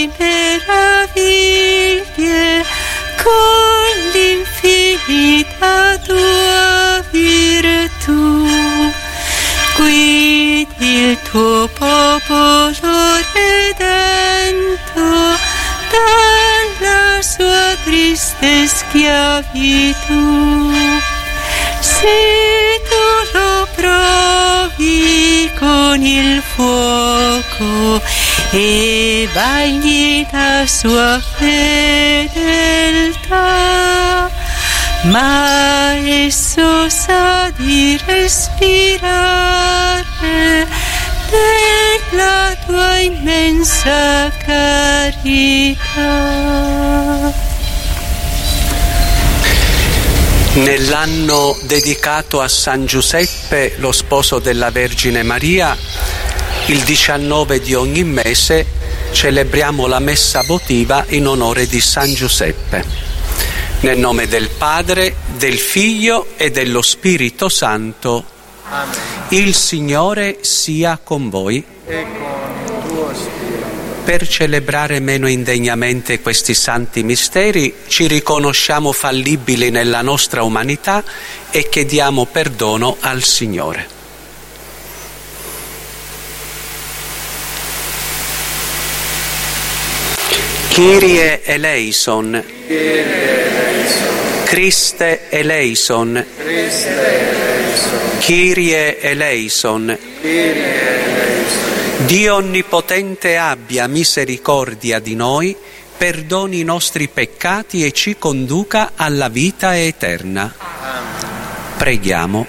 di meraviglie con l'infinita tua virtù. Guidi il tuo popolo redento dalla sua triste schiavitù. Se tu lo provi con il fuoco e bagli la sua fedeltà, ma esso sa di respirare della tua immensa carità. Nell'anno dedicato a San Giuseppe, lo sposo della Vergine Maria, il 19 di ogni mese celebriamo la messa votiva in onore di San Giuseppe. Nel nome del Padre, del Figlio e dello Spirito Santo. Amen. Il Signore sia con voi. E con il tuo spirito. Per celebrare meno indegnamente questi santi misteri ci riconosciamo fallibili nella nostra umanità e chiediamo perdono al Signore. Kyrie eleison. Christe eleison. Kyrie eleison. Dio Onnipotente abbia misericordia di noi, perdoni i nostri peccati e ci conduca alla vita eterna. Preghiamo.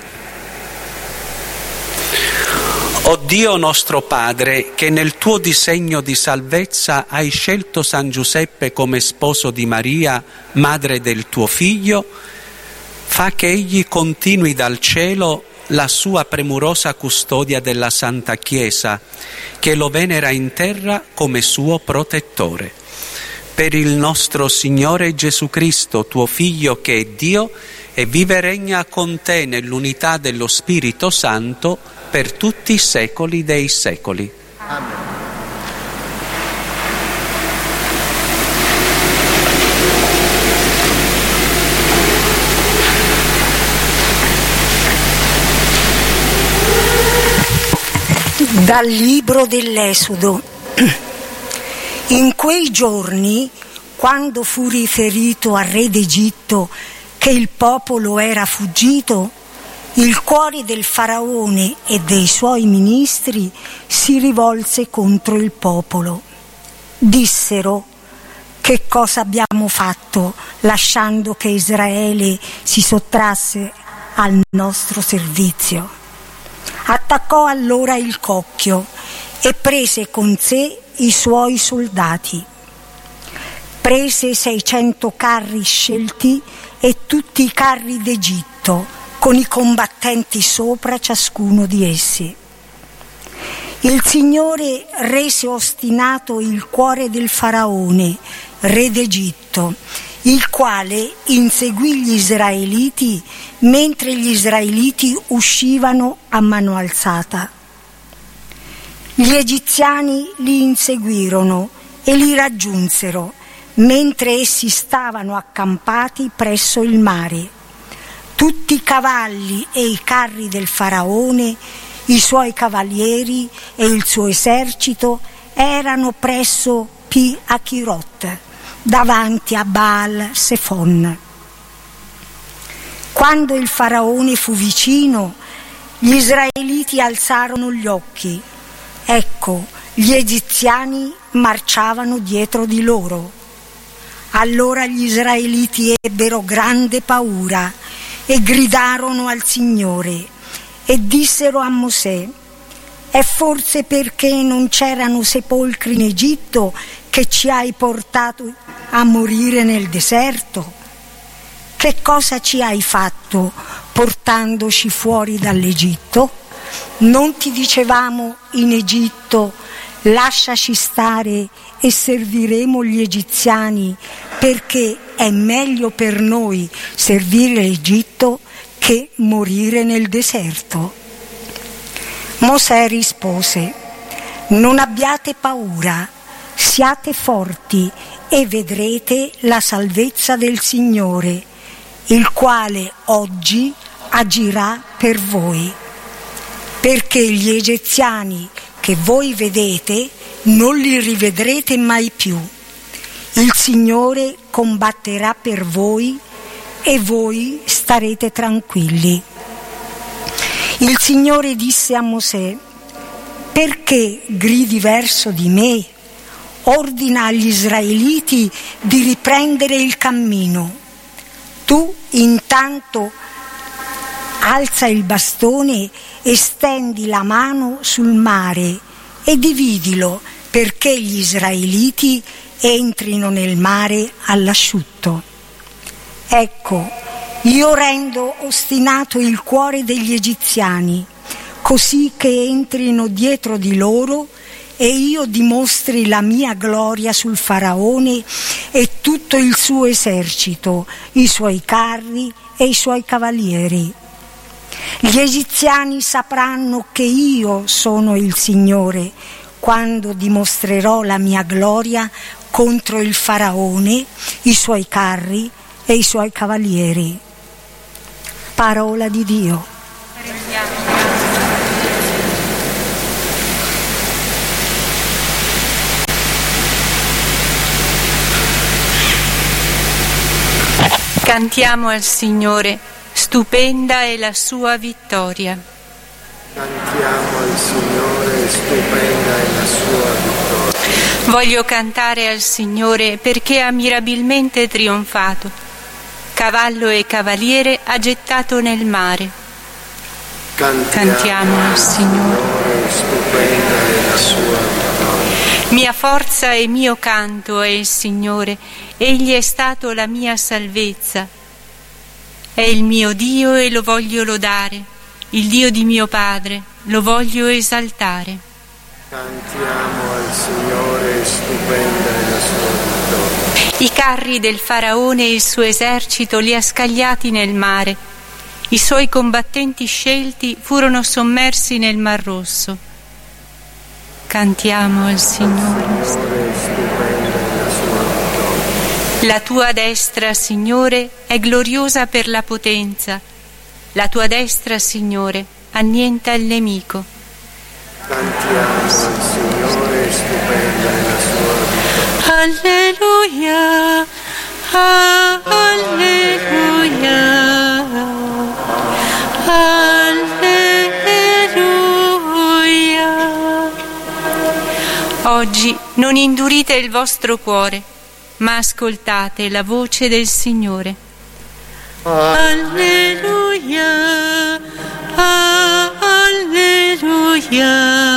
O Dio nostro Padre, che nel tuo disegno di salvezza hai scelto San Giuseppe come sposo di Maria, madre del tuo Figlio, fa che egli continui dal cielo la sua premurosa custodia della Santa Chiesa, che lo venera in terra come suo protettore. Per il nostro Signore Gesù Cristo, tuo Figlio, che è Dio, e vive e regna con te nell'unità dello Spirito Santo per tutti i secoli dei secoli. Amen. Dal libro dell'Esodo. In quei giorni, quando fu riferito al re d'Egitto che il popolo era fuggito, il cuore del faraone e dei suoi ministri si rivolse contro il popolo. Dissero: che cosa abbiamo fatto lasciando che Israele si sottrasse al nostro servizio? Attaccò allora il cocchio e prese con sé i suoi soldati. Prese 600 carri scelti e tutti i carri d'Egitto, con i combattenti sopra ciascuno di essi. Il Signore rese ostinato il cuore del faraone, re d'Egitto, il quale inseguì gli israeliti mentre gli israeliti uscivano a mano alzata. Gli egiziani li inseguirono e li raggiunsero mentre essi stavano accampati presso il mare. Tutti i cavalli e i carri del faraone, i suoi cavalieri e il suo esercito erano presso Pi Achirot, davanti a Baal Sefon. Quando il faraone fu vicino, gli israeliti alzarono gli occhi. Ecco, gli egiziani marciavano dietro di loro. Allora gli israeliti ebbero grande paura e gridarono al Signore e dissero a Mosè: è forse perché non c'erano sepolcri in Egitto che ci hai portato a morire nel deserto? Che cosa ci hai fatto portandoci fuori dall'Egitto? Non ti dicevamo in Egitto: lasciaci stare e serviremo gli egiziani, perché è meglio per noi servire l'Egitto che morire nel deserto? Mosè rispose: non abbiate paura, Siate forti e vedrete la salvezza del Signore, il quale oggi agirà per voi, perché gli egiziani che voi vedete non li rivedrete mai più. Il Signore combatterà per voi e voi starete tranquilli. Il Signore disse a Mosè: perché gridi verso di me? Ordina agli israeliti di riprendere il cammino. Tu intanto alza il bastone e stendi la mano sul mare e dividilo, perché gli israeliti entrino nel mare all'asciutto. Ecco, io rendo ostinato il cuore degli egiziani, così che entrino dietro di loro e io dimostri la mia gloria sul Faraone e tutto il suo esercito, i suoi carri e i suoi cavalieri. Gli egiziani sapranno che io sono il Signore quando dimostrerò la mia gloria contro il Faraone, i suoi carri e i suoi cavalieri. Parola di Dio. Cantiamo al Signore, stupenda è la sua vittoria. Cantiamo al Signore, stupenda è la sua vittoria. Voglio cantare al Signore perché ha mirabilmente trionfato. Cavallo e cavaliere ha gettato nel mare. Cantiamo al Signore, stupenda è la sua vittoria. Mia forza e mio canto è il Signore, Egli è stato la mia salvezza. È il mio Dio e lo voglio lodare, il Dio di mio Padre, lo voglio esaltare. Cantiamo al Signore, stupenda è la sua vittoria. I carri del Faraone e il suo esercito li ha scagliati nel mare. I suoi combattenti scelti furono sommersi nel Mar Rosso. Cantiamo al Signore. La tua destra, Signore, è gloriosa per la potenza. La tua destra, Signore, annienta il nemico. Cantiamo al Signore, stupenda è la sua vittoria. Alleluia, alleluia, alleluia. Oggi non indurite il vostro cuore, ma ascoltate la voce del Signore. Alleluia, alleluia,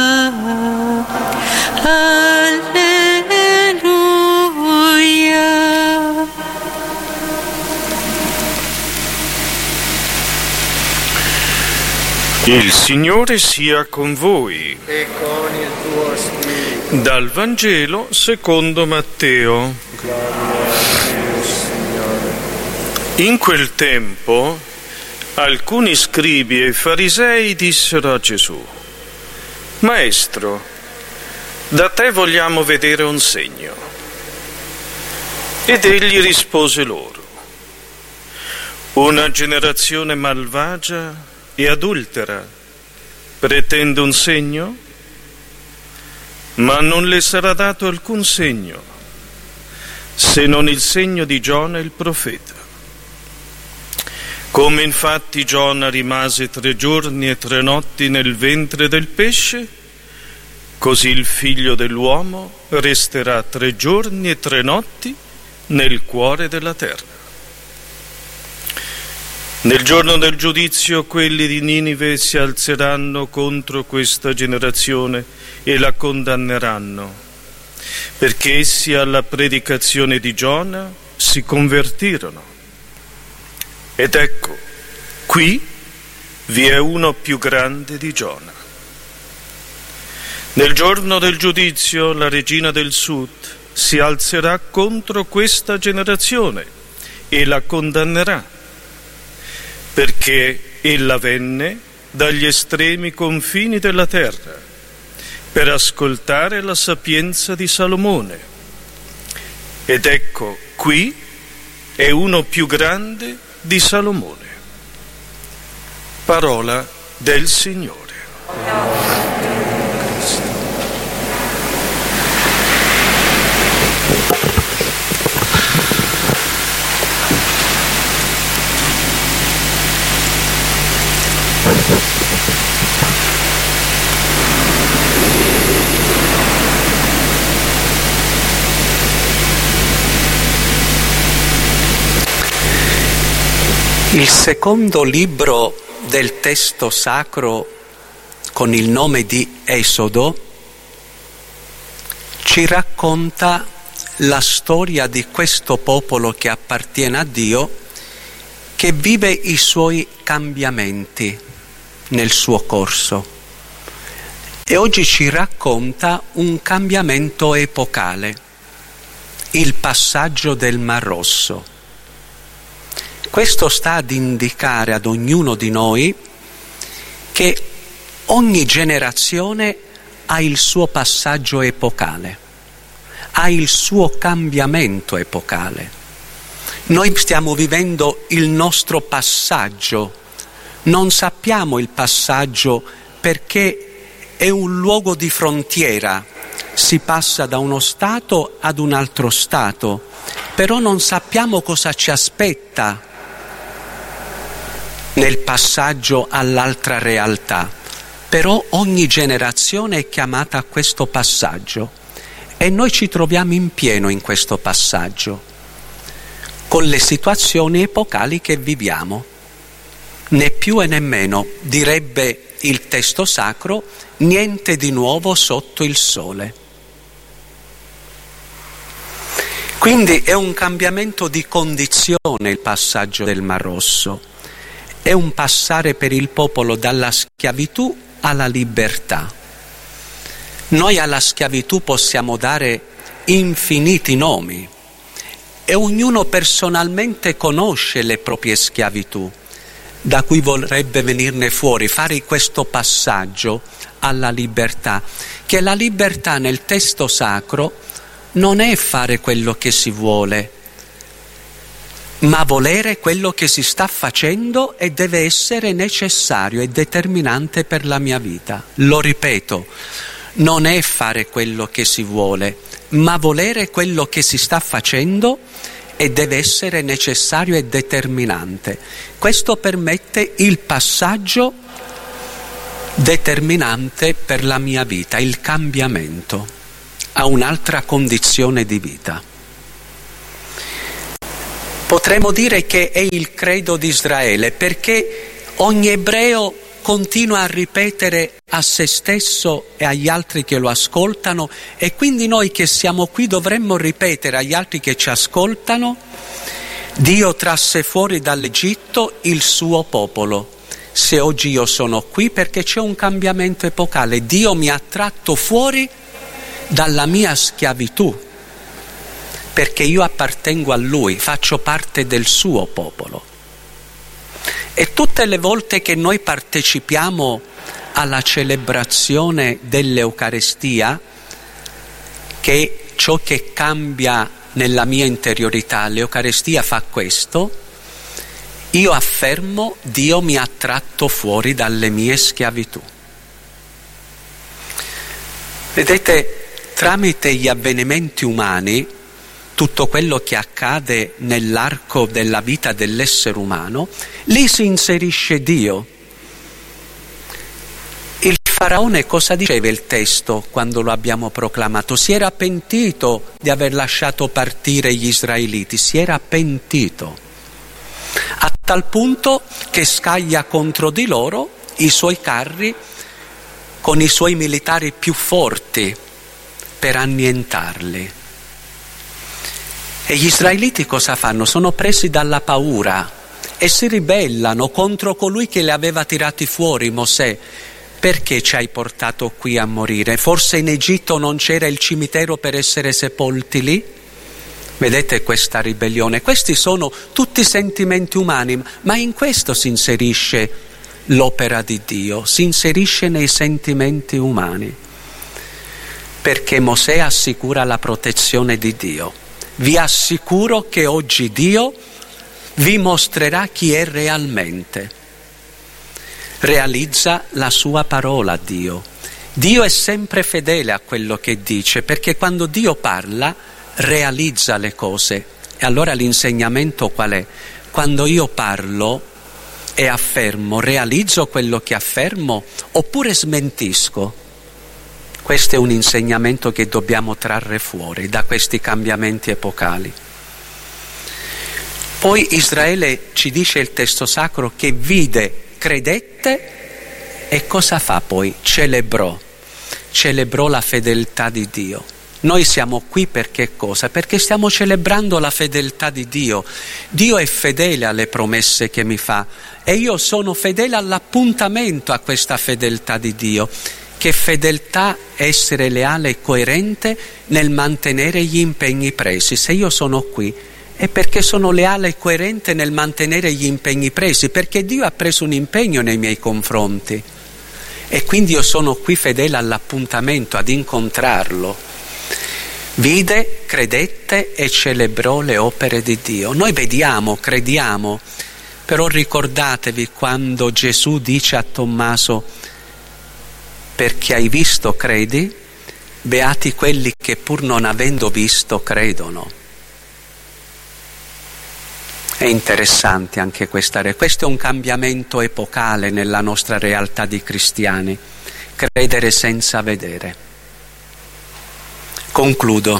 alleluia. Il Signore sia con voi. E con il tuo spirito. Dal Vangelo secondo Matteo. In quel tempo alcuni scribi e farisei dissero a Gesù: Maestro, da te vogliamo vedere un segno. Ed egli rispose loro: una generazione malvagia e adultera pretende un segno? Ma non le sarà dato alcun segno, se non il segno di Giona il profeta. Come infatti Giona rimase 3 giorni e 3 notti nel ventre del pesce, così il Figlio dell'uomo resterà 3 giorni e 3 notti nel cuore della terra. Nel giorno del giudizio quelli di Ninive si alzeranno contro questa generazione e la condanneranno, perché essi alla predicazione di Giona si convertirono. Ed ecco, qui vi è uno più grande di Giona. Nel giorno del giudizio la regina del sud si alzerà contro questa generazione e la condannerà, perché ella venne dagli estremi confini della terra per ascoltare la sapienza di Salomone. Ed ecco, qui è uno più grande di Salomone. Parola del Signore. Il secondo libro del testo sacro, con il nome di Esodo, ci racconta la storia di questo popolo che appartiene a Dio, che vive i suoi cambiamenti nel suo corso. E oggi ci racconta un cambiamento epocale, il passaggio del Mar Rosso. Questo sta ad indicare ad ognuno di noi che ogni generazione ha il suo passaggio epocale, ha il suo cambiamento epocale. Noi stiamo vivendo il nostro passaggio, non sappiamo il passaggio perché è un luogo di frontiera, si passa da uno stato ad un altro stato, però non sappiamo cosa ci aspetta nel passaggio all'altra realtà. Però ogni generazione è chiamata a questo passaggio e noi ci troviamo in pieno in questo passaggio, con le situazioni epocali che viviamo. Né più e né meno, direbbe il testo sacro, niente di nuovo sotto il sole. Quindi è un cambiamento di condizione il passaggio del Mar Rosso. È un passare per il popolo dalla schiavitù alla libertà. Noi alla schiavitù possiamo dare infiniti nomi e ognuno personalmente conosce le proprie schiavitù, da cui vorrebbe venirne fuori, fare questo passaggio alla libertà, che la libertà nel testo sacro non è fare quello che si vuole, ma volere quello che si sta facendo e deve essere necessario e determinante per la mia vita. Lo ripeto, non è fare quello che si vuole, ma volere quello che si sta facendo e deve essere necessario e determinante. Questo permette il passaggio determinante per la mia vita, il cambiamento a un'altra condizione di vita. Potremmo dire che è il credo di Israele, perché ogni ebreo continua a ripetere a se stesso e agli altri che lo ascoltano, e quindi noi che siamo qui dovremmo ripetere agli altri che ci ascoltano: Dio trasse fuori dall'Egitto il suo popolo. Se oggi io sono qui, perché c'è un cambiamento epocale, Dio mi ha tratto fuori dalla mia schiavitù, perché io appartengo a Lui, faccio parte del suo popolo. E tutte le volte che noi partecipiamo alla celebrazione dell'Eucarestia, che è ciò che cambia nella mia interiorità, l'Eucarestia fa questo, io affermo: Dio mi ha tratto fuori dalle mie schiavitù. Vedete, tramite gli avvenimenti umani, tutto quello che accade nell'arco della vita dell'essere umano, lì si inserisce Dio. Il faraone, cosa diceva il testo quando lo abbiamo proclamato? Si era pentito di aver lasciato partire gli israeliti, si era pentito, a tal punto che scaglia contro di loro i suoi carri con i suoi militari più forti per annientarli. E gli israeliti cosa fanno? Sono presi dalla paura e si ribellano contro colui che li aveva tirati fuori, Mosè. Perché ci hai portato qui a morire? Forse in Egitto non c'era il cimitero per essere sepolti lì? Vedete questa ribellione? Questi sono tutti sentimenti umani, ma in questo si inserisce l'opera di Dio, si inserisce nei sentimenti umani. perché Mosè assicura la protezione di Dio. Vi assicuro che oggi Dio vi mostrerà chi è realmente. Realizza la sua parola, Dio. Dio è sempre fedele a quello che dice, perché quando Dio parla realizza le cose. E allora l'insegnamento qual è? Quando io parlo e affermo, realizzo quello che affermo oppure smentisco? Questo è un insegnamento che dobbiamo trarre fuori da questi cambiamenti epocali. Poi Israele, ci dice il testo sacro, che vide, credette e cosa fa poi? Celebrò la fedeltà di Dio. Noi siamo qui per che cosa? Perché stiamo celebrando la fedeltà di Dio. Dio è fedele alle promesse che mi fa e io sono fedele all'appuntamento a questa fedeltà di Dio. Che fedeltà è essere leale e coerente nel mantenere gli impegni presi. Se io sono qui è perché sono leale e coerente nel mantenere gli impegni presi, perché Dio ha preso un impegno nei miei confronti e quindi io sono qui fedele all'appuntamento, ad incontrarlo. Vide, credette e celebrò le opere di Dio. Noi vediamo, crediamo, però ricordatevi quando Gesù dice a Tommaso: perché hai visto credi, beati quelli che pur non avendo visto credono. È interessante anche questo è un cambiamento epocale nella nostra realtà di cristiani, credere senza vedere. Concludo.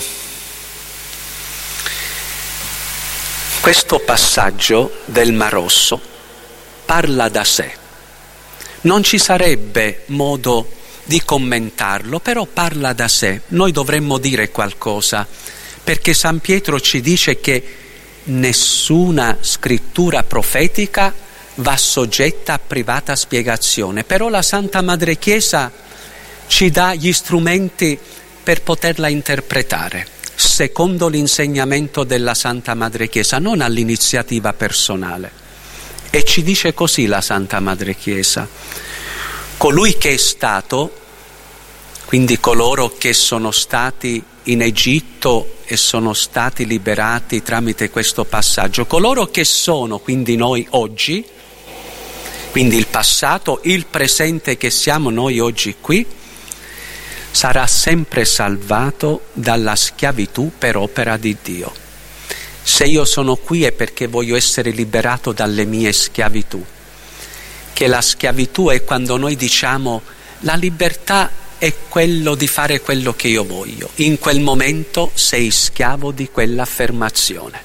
Questo passaggio del Mar Rosso parla da sé. Non ci sarebbe modo di commentarlo, però parla da sé. Noi dovremmo dire qualcosa, perché San Pietro ci dice che nessuna scrittura profetica va soggetta a privata spiegazione, però la Santa Madre Chiesa ci dà gli strumenti per poterla interpretare, secondo l'insegnamento della Santa Madre Chiesa, non all'iniziativa personale. E ci dice così la Santa Madre Chiesa: colui che è stato, quindi coloro che sono stati in Egitto e sono stati liberati tramite questo passaggio, coloro che sono, quindi noi oggi, quindi il passato, il presente che siamo noi oggi qui, sarà sempre salvato dalla schiavitù per opera di Dio. Se io sono qui è perché voglio essere liberato dalle mie schiavitù, che la schiavitù è quando noi diciamo la libertà è quello di fare quello che io voglio. In quel momento sei schiavo di quell'affermazione.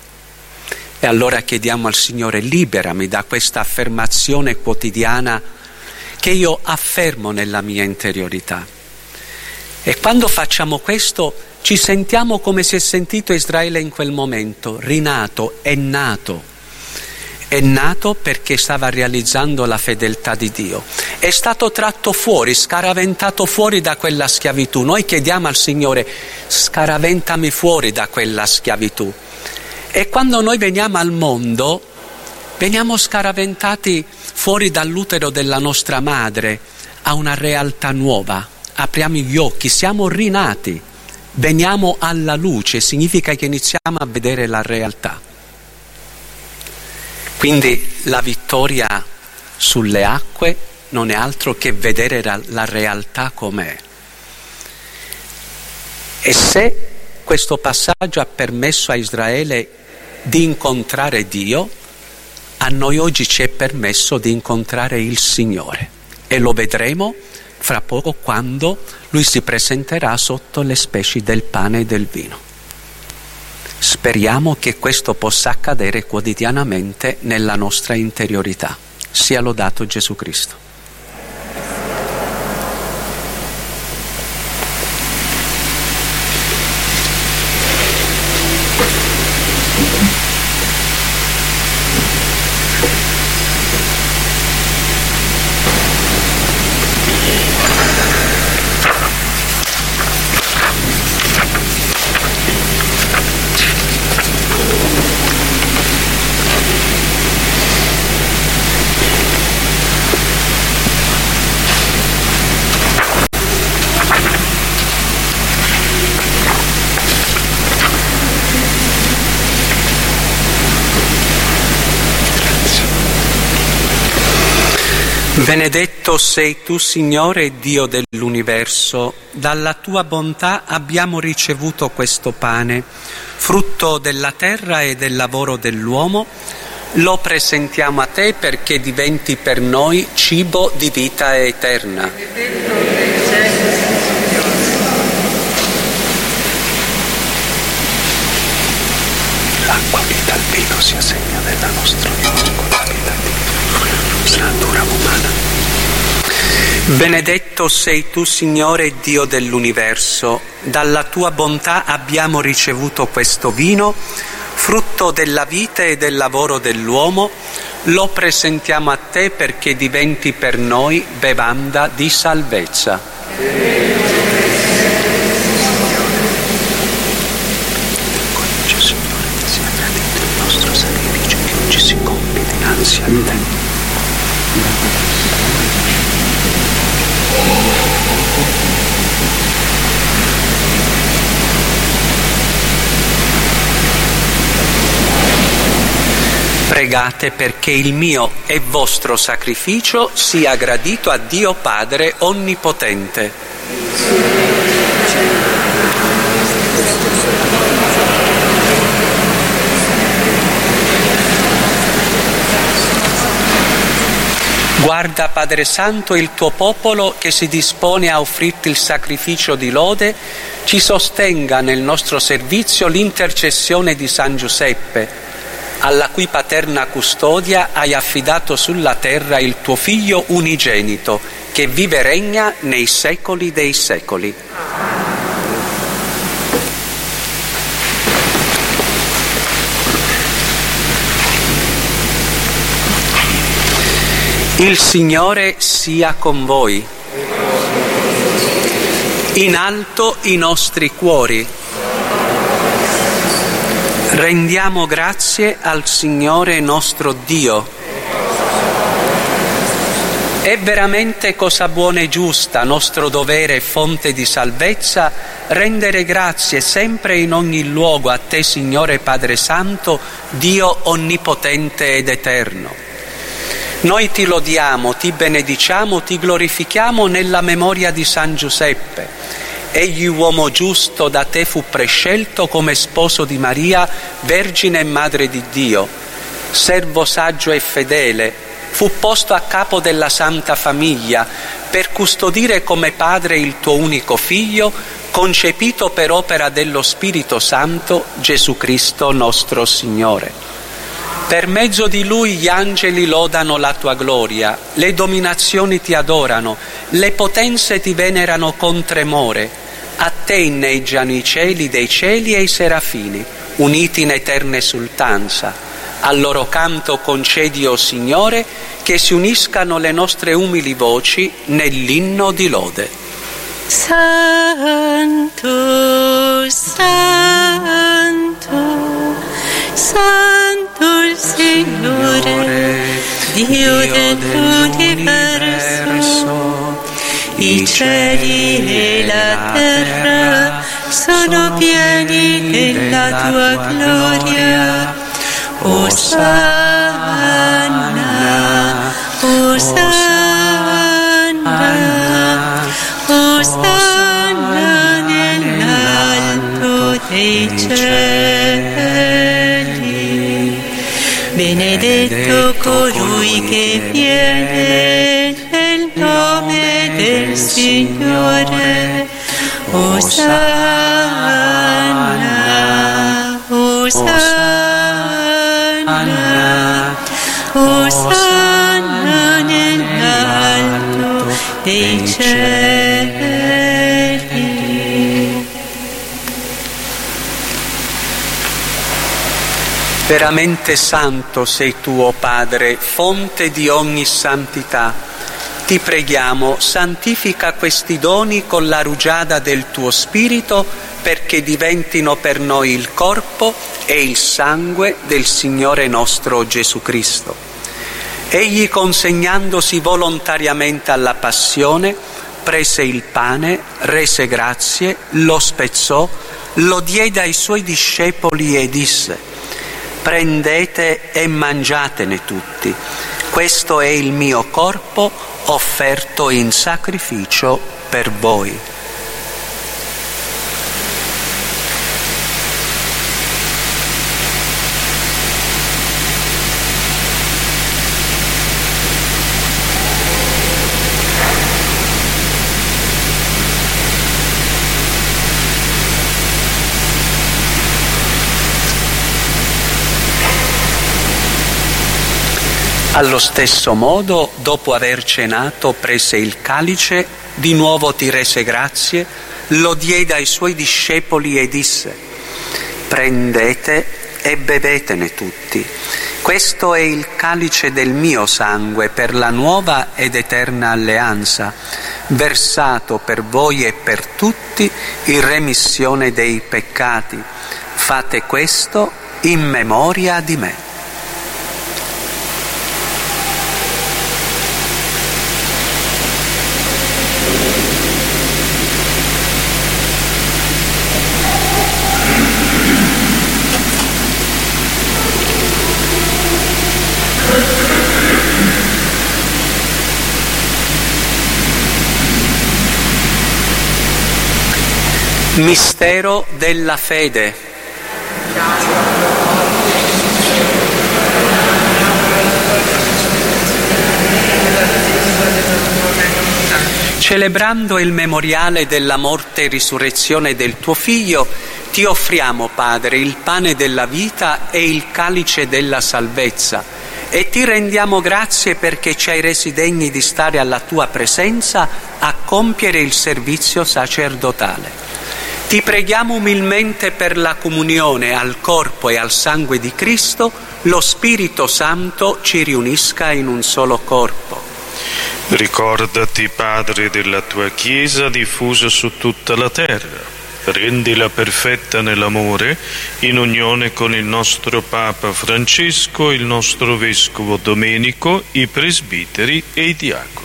E allora chiediamo al Signore: liberami da questa affermazione quotidiana che io affermo nella mia interiorità. E quando facciamo questo ci sentiamo come si è sentito Israele in quel momento, rinato, è nato. È nato perché stava realizzando la fedeltà di Dio. È stato tratto fuori, scaraventato fuori da quella schiavitù. Noi chiediamo al Signore: scaraventami fuori da quella schiavitù. E quando noi veniamo al mondo, veniamo scaraventati fuori dall'utero della nostra madre a una realtà nuova. Apriamo gli occhi, siamo rinati, veniamo alla luce, significa che iniziamo a vedere la realtà. Quindi la vittoria sulle acque non è altro che vedere la realtà com'è. E se questo passaggio ha permesso a Israele di incontrare Dio, a noi oggi ci è permesso di incontrare il Signore. E lo vedremo fra poco quando Lui si presenterà sotto le specie del pane e del vino. Speriamo che questo possa accadere quotidianamente nella nostra interiorità. Sia lodato Gesù Cristo. Benedetto sei tu, Signore, Dio dell'universo. Dalla tua bontà abbiamo ricevuto questo pane, frutto della terra e del lavoro dell'uomo. Lo presentiamo a te perché diventi per noi cibo di vita eterna. L'acqua vita al vino sia segno della nostra unione con la vita di nostra natura umana. Benedetto sei tu, Signore, Dio dell'universo. Dalla tua bontà abbiamo ricevuto questo vino, frutto della vita e del lavoro dell'uomo. Lo presentiamo a te perché diventi per noi bevanda di salvezza. Conduce, Signore, che sia gradito il nostro sacrificio che oggi si compie dinanzi a te. Pregate perché il mio e vostro sacrificio sia gradito a Dio Padre Onnipotente. Guarda, Padre Santo, il tuo popolo che si dispone a offrirti il sacrificio di lode, ci sostenga nel nostro servizio l'intercessione di San Giuseppe, alla cui paterna custodia hai affidato sulla terra il tuo Figlio unigenito, che vive e regna nei secoli dei secoli. Il Signore sia con voi. In alto i nostri cuori. Rendiamo grazie al Signore nostro Dio. È veramente cosa buona e giusta, nostro dovere e fonte di salvezza, rendere grazie sempre e in ogni luogo a te, Signore Padre Santo, Dio onnipotente ed eterno. Noi ti lodiamo, ti benediciamo, ti glorifichiamo nella memoria di San Giuseppe. Egli, uomo giusto, da te fu prescelto come sposo di Maria, vergine e madre di Dio. Servo saggio e fedele, fu posto a capo della Santa Famiglia per custodire come padre il tuo unico Figlio, concepito per opera dello Spirito Santo, Gesù Cristo nostro Signore. Per mezzo di Lui gli angeli lodano la tua gloria, le dominazioni ti adorano, le potenze ti venerano con tremore. A te inneggiano i cieli dei cieli e i serafini, uniti in eterna esultanza. Al loro canto concedi, o Signore, che si uniscano le nostre umili voci nell'inno di lode. Santo, Santo, Santo il Signore, Dio dell'universo. I cieli e la terra sono pieni della tua gloria. Osanna, Osanna, Osanna nell'alto dei cieli. Benedetto colui che viene nel nome del Signore. Osanna, Osanna, Osanna nell'alto dei cieli. Veramente santo sei tu, o Padre, fonte di ogni santità. Ti preghiamo, santifica questi doni con la rugiada del tuo Spirito, perché diventino per noi il corpo e il sangue del Signore nostro Gesù Cristo. Egli, consegnandosi volontariamente alla passione, prese il pane, rese grazie, lo spezzò, lo diede ai suoi discepoli e disse: prendete e mangiatene tutti. Questo è il mio corpo offerto in sacrificio per voi. Allo stesso modo, dopo aver cenato, prese il calice, di nuovo ti rese grazie, lo diede ai suoi discepoli e disse: prendete e bevetene tutti. Questo è il calice del mio sangue per la nuova ed eterna alleanza, versato per voi e per tutti in remissione dei peccati. Fate questo in memoria di me. Mistero della fede. Celebrando il memoriale della morte e risurrezione del tuo Figlio, ti offriamo, Padre, il pane della vita e il calice della salvezza, e ti rendiamo grazie perché ci hai resi degni di stare alla tua presenza a compiere il servizio sacerdotale. Ti preghiamo umilmente per la comunione al corpo e al sangue di Cristo, lo Spirito Santo ci riunisca in un solo corpo. Ricordati, Padre, della tua Chiesa diffusa su tutta la terra. Rendila perfetta nell'amore, in unione con il nostro Papa Francesco, il nostro Vescovo Domenico, i presbiteri e i diaconi.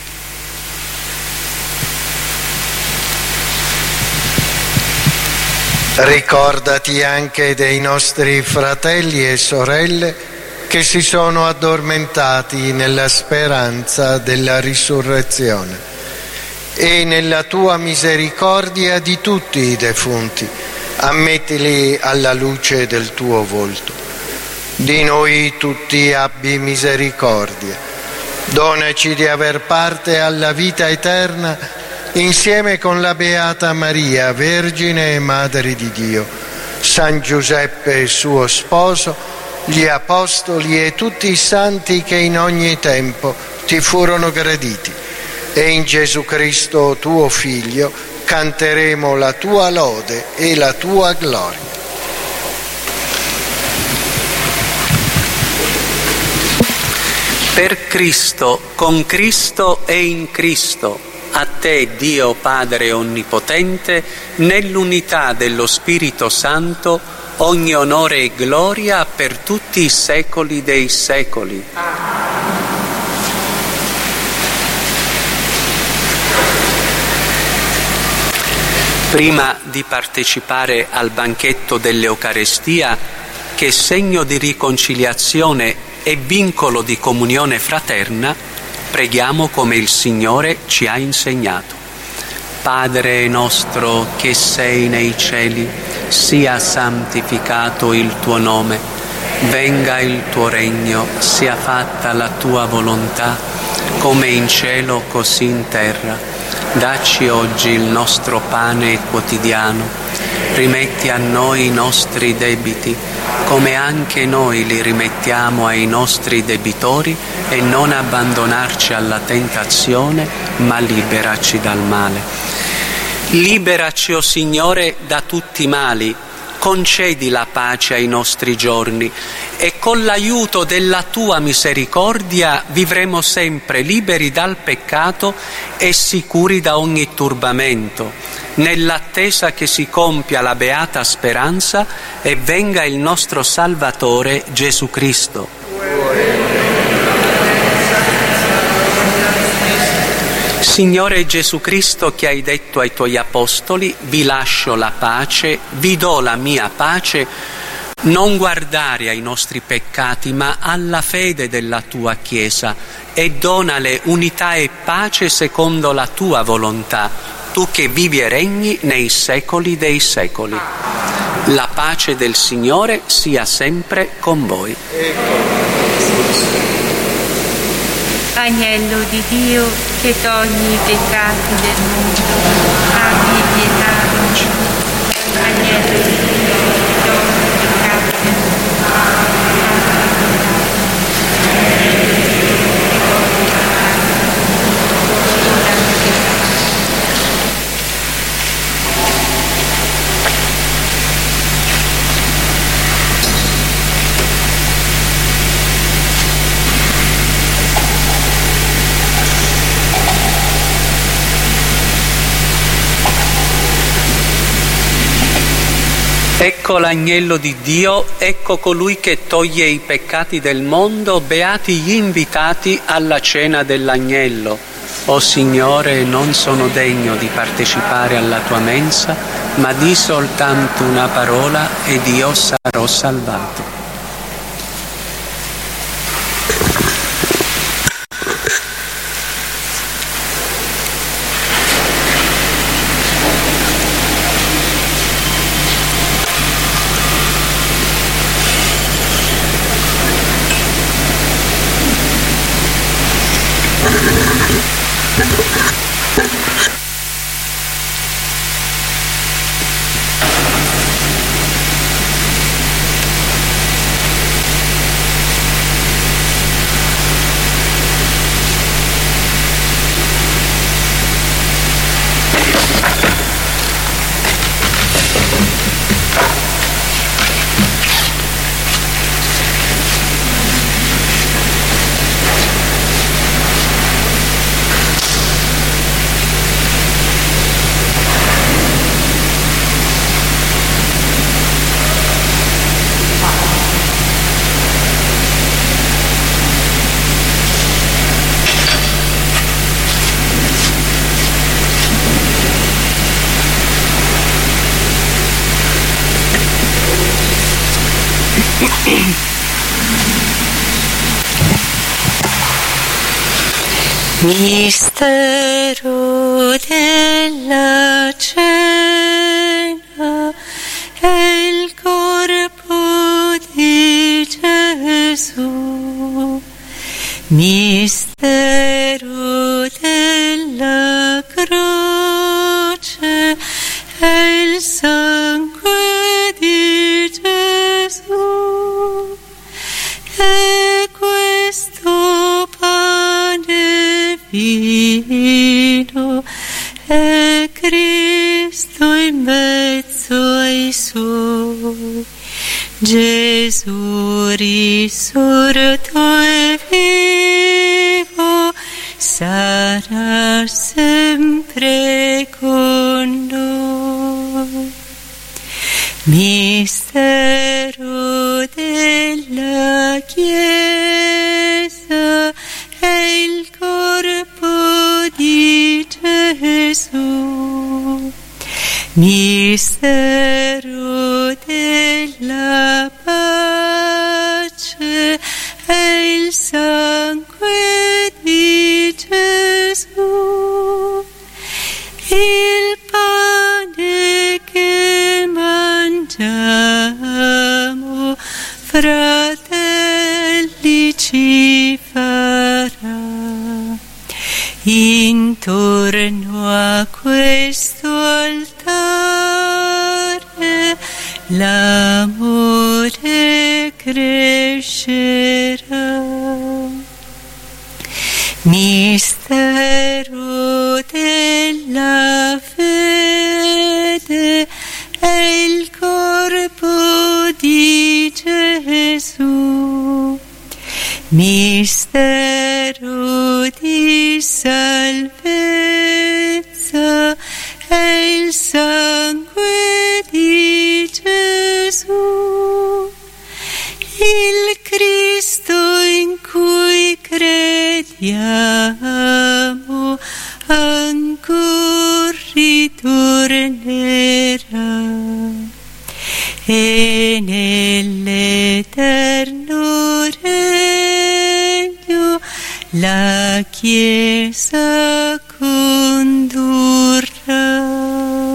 Ricordati anche dei nostri fratelli e sorelle che si sono addormentati nella speranza della risurrezione, e nella tua misericordia di tutti i defunti ammettili alla luce del tuo volto. Di noi tutti abbi misericordia. Donaci di aver parte alla vita eterna insieme con la Beata Maria, Vergine e Madre di Dio, San Giuseppe suo sposo, gli Apostoli e tutti i santi che in ogni tempo ti furono graditi. E in Gesù Cristo, tuo Figlio, canteremo la tua lode e la tua gloria. Per Cristo, con Cristo e in Cristo, a te, Dio Padre Onnipotente, nell'unità dello Spirito Santo, ogni onore e gloria per tutti i secoli dei secoli. Prima di partecipare al banchetto dell'Eucarestia, che è segno di riconciliazione e vincolo di comunione fraterna, preghiamo come il Signore ci ha insegnato. Padre nostro che sei nei cieli, sia santificato il tuo nome, venga il tuo regno, sia fatta la tua volontà, come in cielo così in terra. Dacci oggi il nostro pane quotidiano, rimetti a noi i nostri debiti, come anche noi li rimettiamo ai nostri debitori, e non abbandonarci alla tentazione, ma liberaci dal male. Liberaci, o Signore, da tutti i mali, concedi la pace ai nostri giorni, e con l'aiuto della tua misericordia vivremo sempre liberi dal peccato e sicuri da ogni turbamento, nell'attesa che si compia la beata speranza e venga il nostro Salvatore Gesù Cristo. Signore Gesù Cristo, che hai detto ai tuoi apostoli: vi lascio la pace, vi do la mia pace, non guardare ai nostri peccati, ma alla fede della tua Chiesa e donale unità e pace secondo la tua volontà, tu che vivi e regni nei secoli dei secoli. La pace del Signore sia sempre con voi. Agnello di Dio che togli i peccati del mondo, abbi pietà. Agnello di Dio che togli i peccati del mondo, Ecco l'agnello di Dio, ecco colui che toglie i peccati del mondo, beati gli invitati alla cena dell'agnello. O Signore, non sono degno di partecipare alla tua mensa, ma di soltanto una parola ed io sarò salvato. Mistero della cena è il corpo di Gesù. Mistero della croce è il sangue di Gesù. E questo pane vino è Cristo in mezzo ai suoi. Gesù risorto e vivo sarà sempre con noi. Mistero della Chiesa è il corpo di Gesù. Mistero della pace è il sangue di Gesù. Il pane che mangiamo, fratelli, ci farà intorno a questo altare l'amore crescerà. Mistero della fede è il corpo di Gesù. Mistero di salvezza è il sangue di Gesù. Il Cristo in cui crediamo ancora ritornerà e nel la Chiesa condurrà.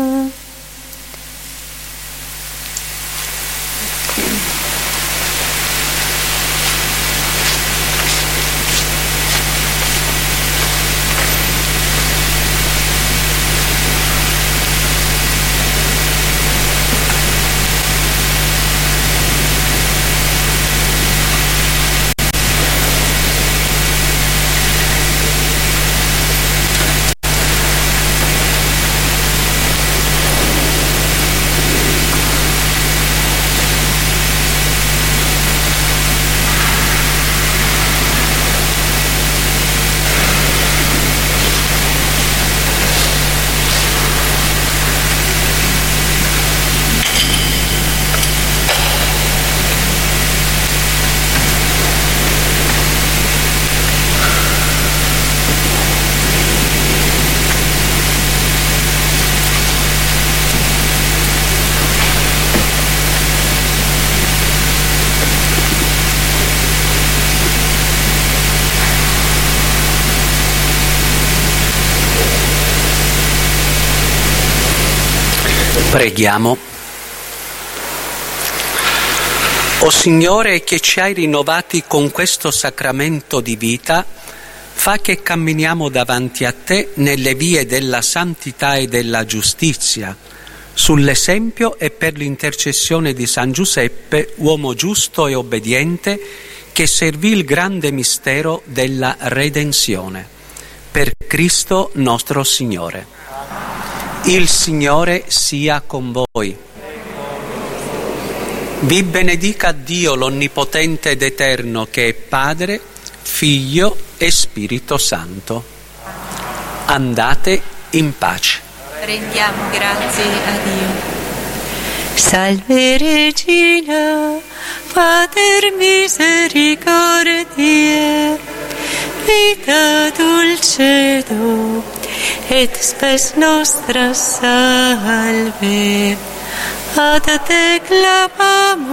Preghiamo. O Signore, che ci hai rinnovati con questo sacramento di vita, fa che camminiamo davanti a Te nelle vie della santità e della giustizia, sull'esempio e per l'intercessione di San Giuseppe, uomo giusto e obbediente, che servì il grande mistero della redenzione. Per Cristo nostro Signore. Il Signore sia con voi. Vi benedica Dio l'Onnipotente ed Eterno, che è Padre, Figlio e Spirito Santo. Andate in pace. Rendiamo grazie a Dio. Salve Regina, Pater misericordiae, vita dulcedo, et spes nostra salve, ad te clamamos.